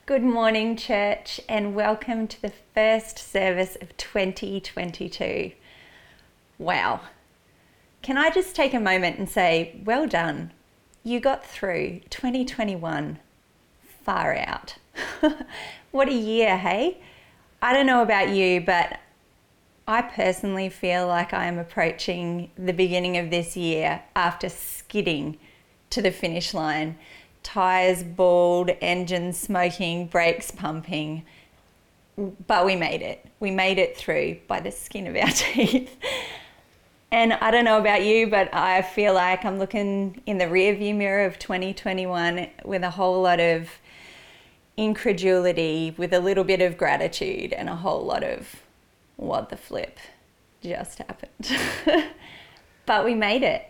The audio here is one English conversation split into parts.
Good morning, church, and welcome to the first service of 2022. Wow. Can I just take a moment and say, well done. You got through 2021 far out. What a year, hey? I don't know about you, but I personally feel like I am approaching the beginning of this year after skidding to the finish line. Tires bald, engines smoking, brakes pumping, but we made it. We made it through by the skin of our teeth. And I don't know about you, but I feel like I'm looking in the rearview mirror of 2021 with a whole lot of incredulity, with a little bit of gratitude, and a whole lot of what the flip just happened. But we made it.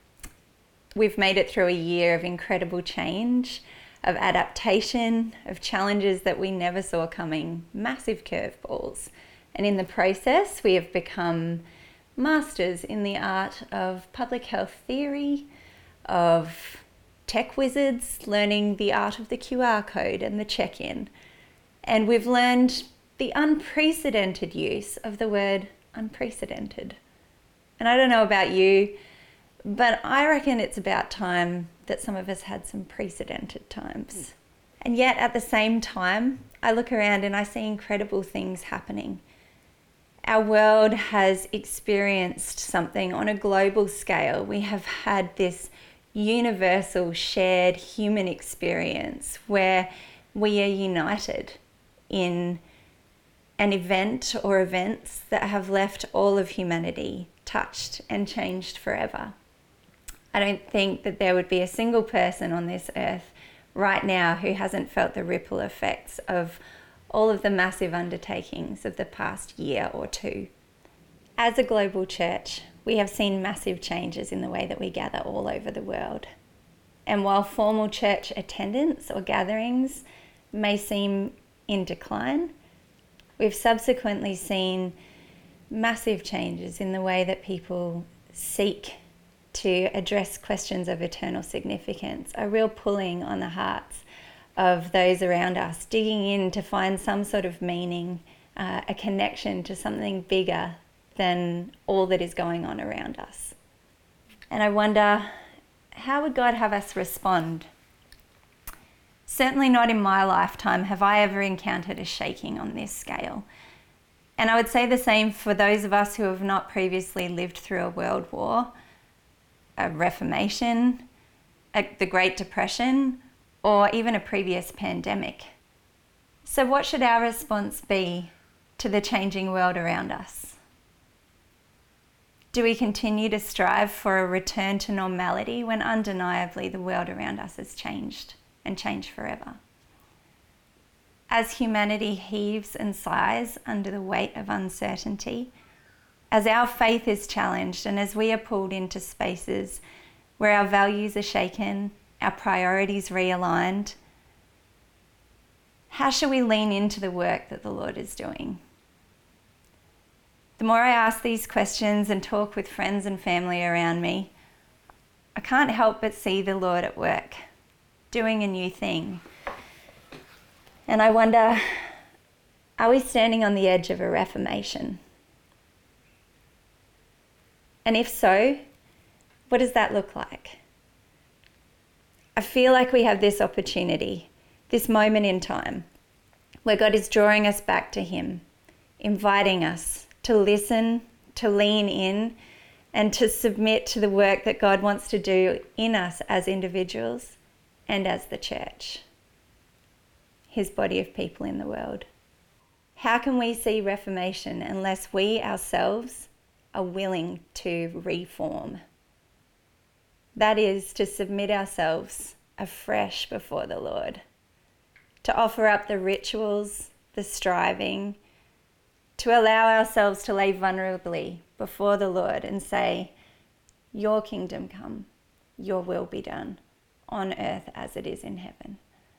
We've made it through a year of incredible change, of adaptation, of challenges that we never saw coming, massive curveballs. And in the process, we have become masters in the art of public health theory, of tech wizards learning the art of the QR code and the check-in. And we've learned the unprecedented use of the word unprecedented. And I don't know about you, but I reckon it's about time that some of us had some precedented times. And yet at the same time, I look around and I see incredible things happening. Our world has experienced something on a global scale. We have had this universal shared human experience where we are united in an event or events that have left all of humanity touched and changed forever. I don't think that there would be a single person on this earth right now who hasn't felt the ripple effects of all of the massive undertakings of the past year or two. As a global church, we have seen massive changes in the way that we gather all over the world. And while formal church attendance or gatherings may seem in decline, we've subsequently seen massive changes in the way that people seek to address questions of eternal significance, a real pulling on the hearts of those around us, digging in to find some sort of meaning, a connection to something bigger than all that is going on around us. And I wonder, how would God have us respond? Certainly not in my lifetime have I ever encountered a shaking on this scale. And I would say the same for those of us who have not previously lived through a world war, a Reformation, the Great Depression, or even a previous pandemic. So what should our response be to the changing world around us? Do we continue to strive for a return to normality when undeniably the world around us has changed and changed forever? As humanity heaves and sighs under the weight of uncertainty, as our faith is challenged and as we are pulled into spaces where our values are shaken, our priorities realigned, how shall we lean into the work that the Lord is doing? The more I ask these questions and talk with friends and family around me, I can't help but see the Lord at work, doing a new thing. And I wonder, are we standing on the edge of a reformation? And if so, what does that look like? I feel like we have this opportunity, this moment in time, where God is drawing us back to Him, inviting us to listen, to lean in, and to submit to the work that God wants to do in us as individuals and as the church, His body of people in the world. How can we see reformation unless we ourselves are willing to reform? That is, to submit ourselves afresh before the Lord, to offer up the rituals, the striving, to allow ourselves to lay vulnerably before the Lord and say, your kingdom come, your will be done on earth as it is in heaven.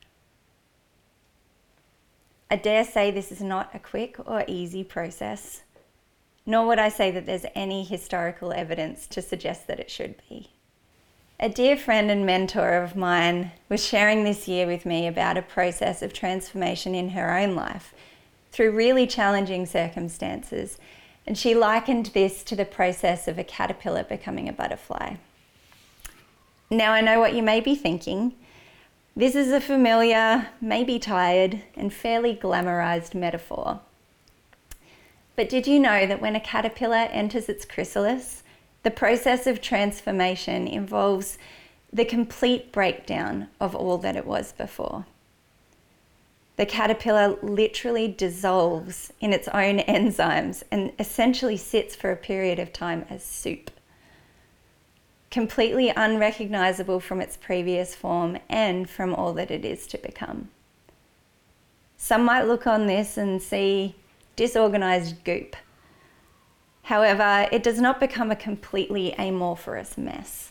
I dare say this is not a quick or easy process, nor would I say that there's any historical evidence to suggest that it should be. A dear friend and mentor of mine was sharing this year with me about a process of transformation in her own life through really challenging circumstances, and she likened this to the process of a caterpillar becoming a butterfly. Now, I know what you may be thinking. This is a familiar, maybe tired, and fairly glamorized metaphor. But did you know that when a caterpillar enters its chrysalis, the process of transformation involves the complete breakdown of all that it was before? The caterpillar literally dissolves in its own enzymes and essentially sits for a period of time as soup, completely unrecognizable from its previous form and from all that it is to become. Some might look on this and see disorganized goop. However, it does not become a completely amorphous mess.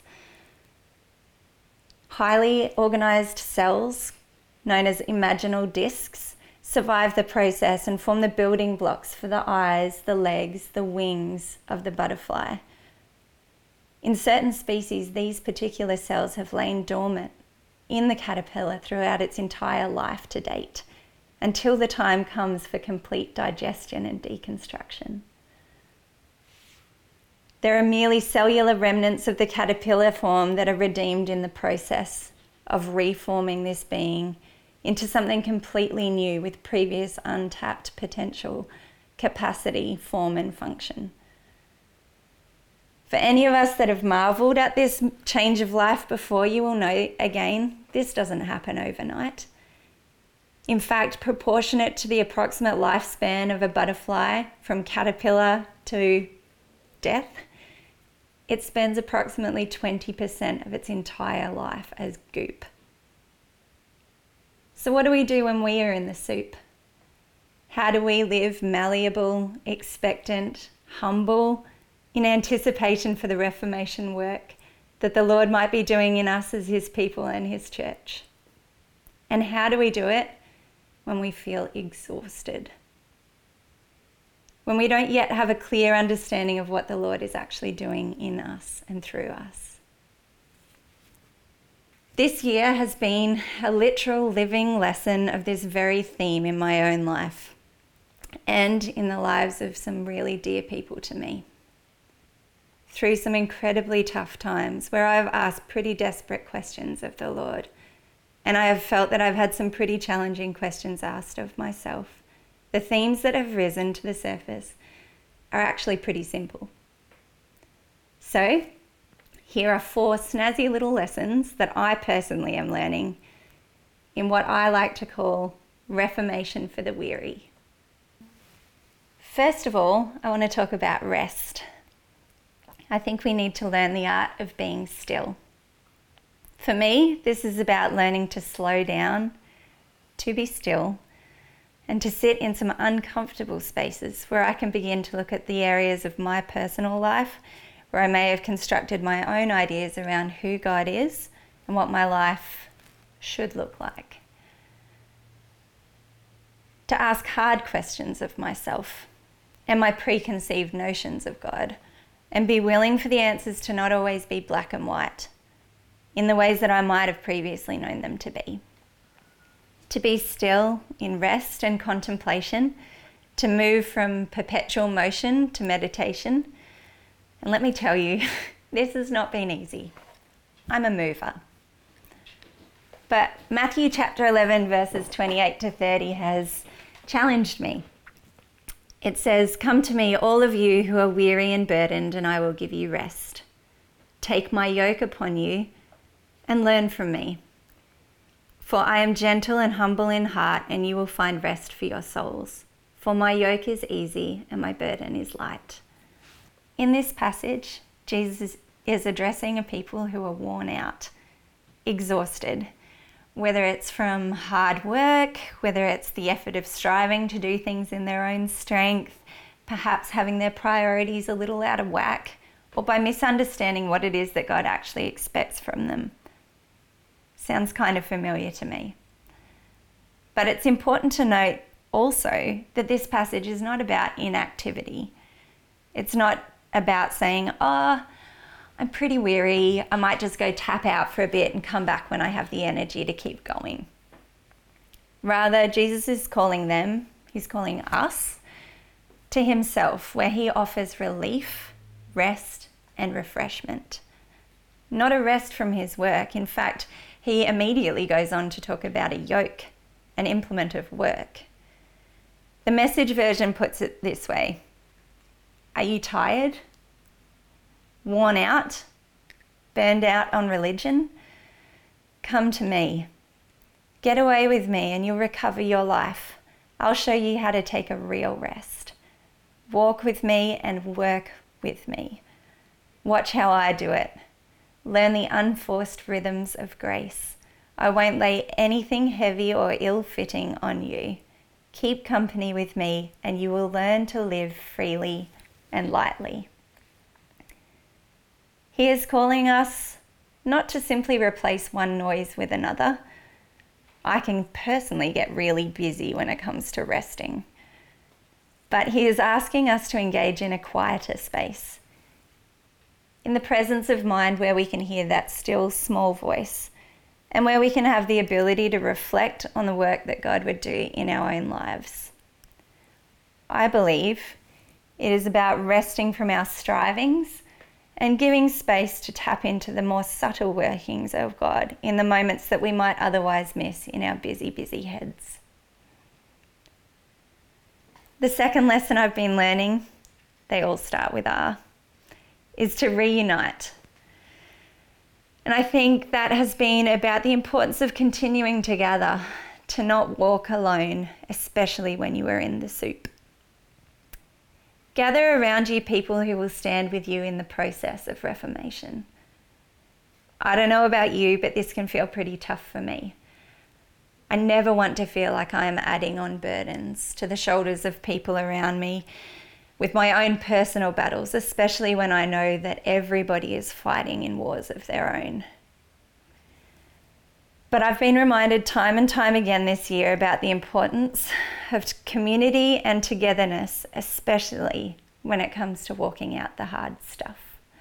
Highly organized cells, known as imaginal discs, survive the process and form the building blocks for the eyes, the legs, the wings of the butterfly. In certain species, these particular cells have lain dormant in the caterpillar throughout its entire life to date, until the time comes for complete digestion and deconstruction. There are merely cellular remnants of the caterpillar form that are redeemed in the process of reforming this being into something completely new with previous untapped potential, capacity, form, and function. For any of us that have marveled at this change of life before, you will know again, this doesn't happen overnight. In fact, proportionate to the approximate lifespan of a butterfly from caterpillar to death, it spends approximately 20% of its entire life as goop. So what do we do when we are in the soup? How do we live malleable, expectant, humble, in anticipation for the reformation work that the Lord might be doing in us as his people and his church? And how do we do it when we feel exhausted? When we don't yet have a clear understanding of what the Lord is actually doing in us and through us. This year has been a literal living lesson of this very theme in my own life and in the lives of some really dear people to me. Through some incredibly tough times where I've asked pretty desperate questions of the Lord, and I have felt that I've had some pretty challenging questions asked of myself. The themes that have risen to the surface are actually pretty simple. So, here are 4 snazzy little lessons that I personally am learning in what I like to call reformation for the weary. First of all, I want to talk about rest. I think we need to learn the art of being still. For me, this is about learning to slow down, to be still, and to sit in some uncomfortable spaces where I can begin to look at the areas of my personal life where I may have constructed my own ideas around who God is and what my life should look like. To ask hard questions of myself and my preconceived notions of God, and be willing for the answers to not always be black and white in the ways that I might have previously known them to be. To be still in rest and contemplation, to move from perpetual motion to meditation. And let me tell you, this has not been easy. I'm a mover. But Matthew chapter 11 verses 28 to 30 has challenged me. It says, "Come to me, all of you who are weary and burdened, and I will give you rest. Take my yoke upon you and learn from me. For I am gentle and humble in heart, and you will find rest for your souls. For my yoke is easy and my burden is light." In this passage, Jesus is addressing a people who are worn out, exhausted, whether it's from hard work, whether it's the effort of striving to do things in their own strength, perhaps having their priorities a little out of whack, or by misunderstanding what it is that God actually expects from them. Sounds kind of familiar to me. But it's important to note also that this passage is not about inactivity. It's not about saying, I'm pretty weary. I might just go tap out for a bit and come back when I have the energy to keep going. Rather, Jesus is calling them, he's calling us to himself, where he offers relief, rest, and refreshment. Not a rest from his work. In fact, he immediately goes on to talk about a yoke, an implement of work. The Message version puts it this way: are you tired? Worn out? Burned out on religion? Come to me. Get away with me and you'll recover your life. I'll show you how to take a real rest. Walk with me and work with me. Watch how I do it. Learn the unforced rhythms of grace. I won't lay anything heavy or ill-fitting on you. Keep company with me and you will learn to live freely and lightly. He is calling us not to simply replace one noise with another. I can personally get really busy when it comes to resting. But he is asking us to engage in a quieter space, in the presence of mind where we can hear that still small voice and where we can have the ability to reflect on the work that God would do in our own lives. I believe it is about resting from our strivings and giving space to tap into the more subtle workings of God in the moments that we might otherwise miss in our busy, busy heads. The second lesson I've been learning, they all start with R, is to reunite. And I think that has been about the importance of continuing together, to not walk alone, especially when you are in the soup. Gather around you people who will stand with you in the process of reformation. I don't know about you, but this can feel pretty tough for me. I never want to feel like I am adding on burdens to the shoulders of people around me with my own personal battles, especially when I know that everybody is fighting in wars of their own. But I've been reminded time and time again this year about the importance of community and togetherness, especially when it comes to walking out the hard stuff.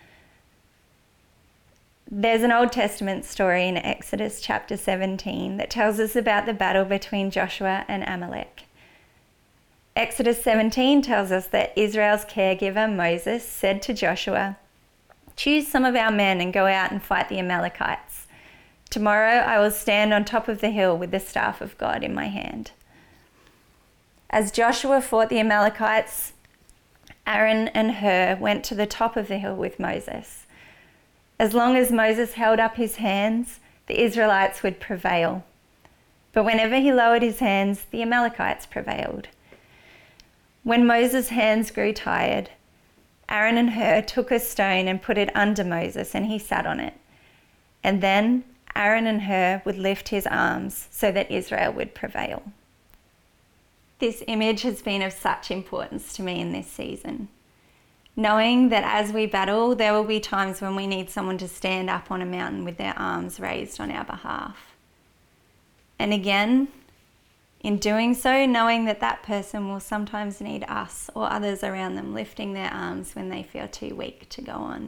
There's an Old Testament story in Exodus chapter 17 that tells us about the battle between Joshua and Amalek. Exodus 17 tells us that Israel's caregiver Moses said to Joshua, "Choose some of our men and go out and fight the Amalekites. Tomorrow I will stand on top of the hill with the staff of God in my hand." As Joshua fought the Amalekites, Aaron and Hur went to the top of the hill with Moses. As long as Moses held up his hands, the Israelites would prevail. But whenever he lowered his hands, the Amalekites prevailed. When Moses' hands grew tired, Aaron and Hur took a stone and put it under Moses and he sat on it. And then Aaron and Hur would lift his arms so that Israel would prevail. This image has been of such importance to me in this season. Knowing that as we battle, there will be times when we need someone to stand up on a mountain with their arms raised on our behalf. And again, in doing so, knowing that that person will sometimes need us or others around them lifting their arms when they feel too weak to go on.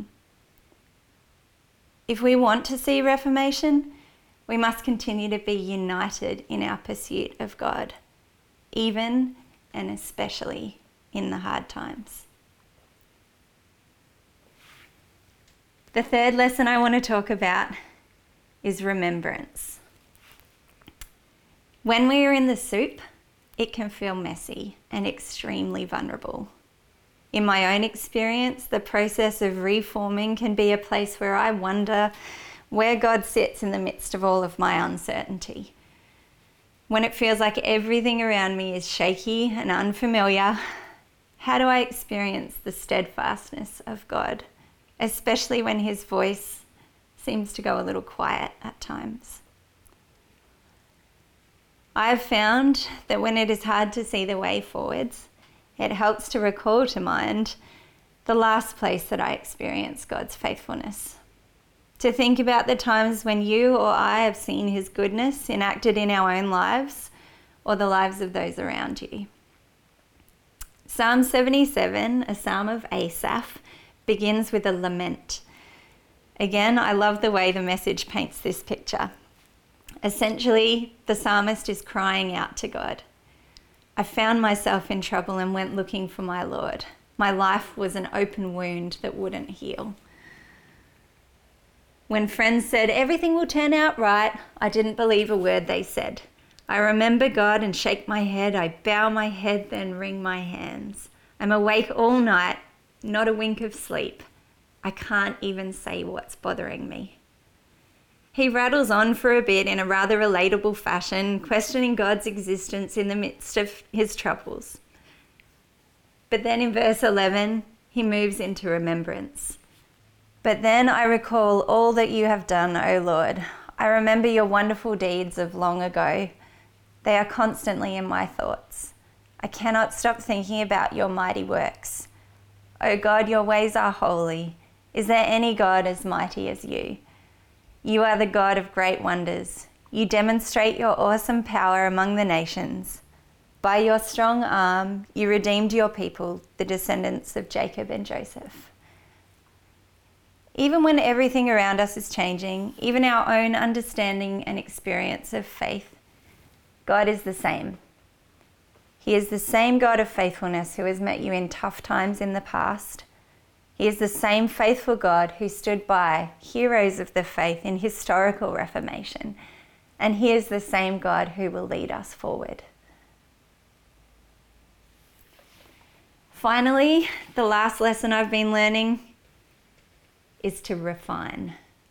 If we want to see reformation, we must continue to be united in our pursuit of God, even and especially in the hard times. The third lesson I want to talk about is remembrance. When we are in the soup, it can feel messy and extremely vulnerable. In my own experience, the process of reforming can be a place where I wonder where God sits in the midst of all of my uncertainty. When it feels like everything around me is shaky and unfamiliar, how do I experience the steadfastness of God, especially when his voice seems to go a little quiet at times? I have found that when it is hard to see the way forwards, it helps to recall to mind the last place that I experienced God's faithfulness. To think about the times when you or I have seen his goodness enacted in our own lives or the lives of those around you. Psalm 77, a psalm of Asaph, begins with a lament. Again, I love the way the Message paints this picture. Essentially, the psalmist is crying out to God. I found myself in trouble and went looking for my Lord. My life was an open wound that wouldn't heal. When friends said everything will turn out right, I didn't believe a word they said. I remember God and shake my head. I bow my head, then wring my hands. I'm awake all night, not a wink of sleep. I can't even say what's bothering me. He rattles on for a bit in a rather relatable fashion, questioning God's existence in the midst of his troubles. But then in verse 11, he moves into remembrance. But then I recall all that you have done, O Lord. I remember your wonderful deeds of long ago. They are constantly in my thoughts. I cannot stop thinking about your mighty works. O God, your ways are holy. Is there any God as mighty as you? You are the God of great wonders. You demonstrate your awesome power among the nations. By your strong arm, you redeemed your people, the descendants of Jacob and Joseph. Even when everything around us is changing, even our own understanding and experience of faith, God is the same. He is the same God of faithfulness who has met you in tough times in the past. He is the same faithful God who stood by heroes of the faith in historical reformation. And he is the same God who will lead us forward. Finally, the last lesson I've been learning is to refine.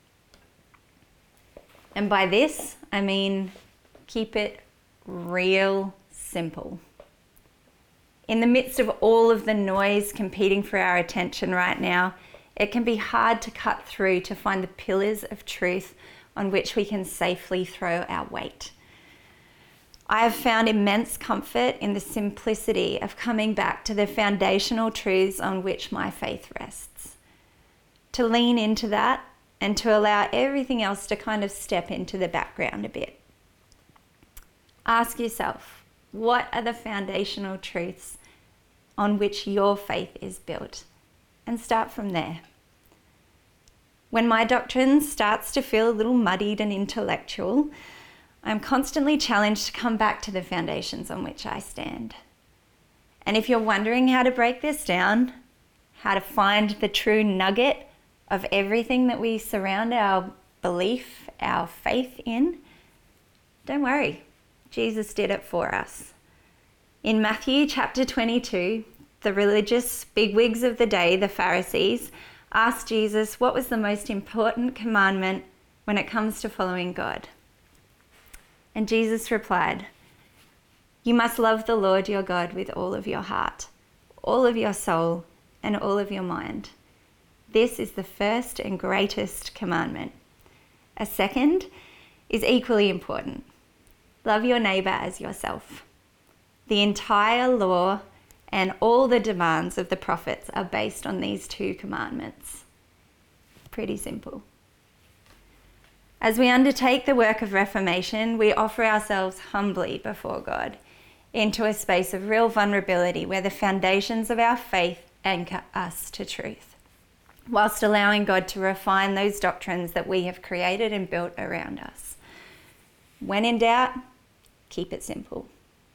And by this, I mean keep it real simple. In the midst of all of the noise competing for our attention right now, it can be hard to cut through to find the pillars of truth on which we can safely throw our weight. I have found immense comfort in the simplicity of coming back to the foundational truths on which my faith rests. To lean into that and to allow everything else to kind of step into the background a bit. Ask yourself, what are the foundational truths on which your faith is built? And start from there. When my doctrine starts to feel a little muddied and intellectual, I'm constantly challenged to come back to the foundations on which I stand. And if you're wondering how to break this down, how to find the true nugget of everything that we surround our belief, our faith in, don't worry, Jesus did it for us. In Matthew chapter 22, the religious bigwigs of the day, the Pharisees, asked Jesus what was the most important commandment when it comes to following God. And Jesus replied, "You must love the Lord your God with all of your heart, all of your soul, and all of your mind. This is the first and greatest commandment. A second is equally important. Love your neighbor as yourself. The entire law and all the demands of the prophets are based on these two commandments." Pretty simple. As we undertake the work of reformation, we offer ourselves humbly before God into a space of real vulnerability where the foundations of our faith anchor us to truth, whilst allowing God to refine those doctrines that we have created and built around us. When in doubt, keep it simple.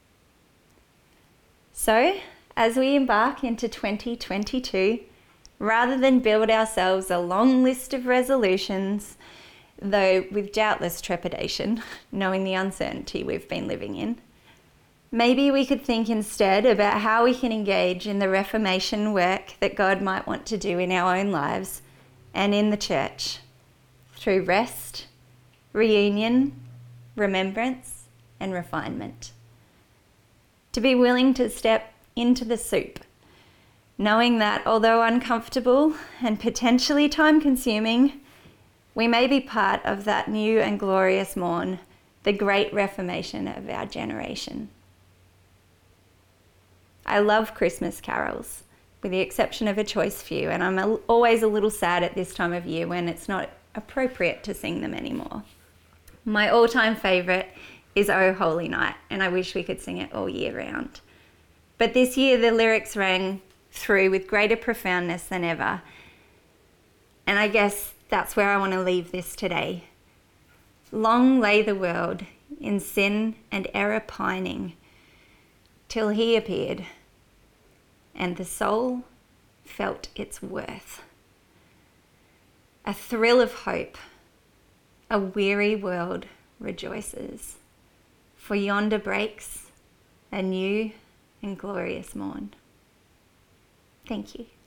So, as we embark into 2022, rather than build ourselves a long list of resolutions, though with doubtless trepidation, knowing the uncertainty we've been living in, maybe we could think instead about how we can engage in the reformation work that God might want to do in our own lives and in the church through rest, reunion, remembrance, and refinement. To be willing to step into the soup, knowing that although uncomfortable and potentially time-consuming, we may be part of that new and glorious morn, the great reformation of our generation. I love Christmas carols, with the exception of a choice few, and I'm always a little sad at this time of year when it's not appropriate to sing them anymore. My all-time favourite is "O Holy Night," and I wish we could sing it all year round. But this year the lyrics rang through with greater profoundness than ever. And I guess that's where I want to leave this today. Long lay the world in sin and error pining, till he appeared, and the soul felt its worth. A thrill of hope, a weary world rejoices, for yonder breaks a new and glorious morn. Thank you.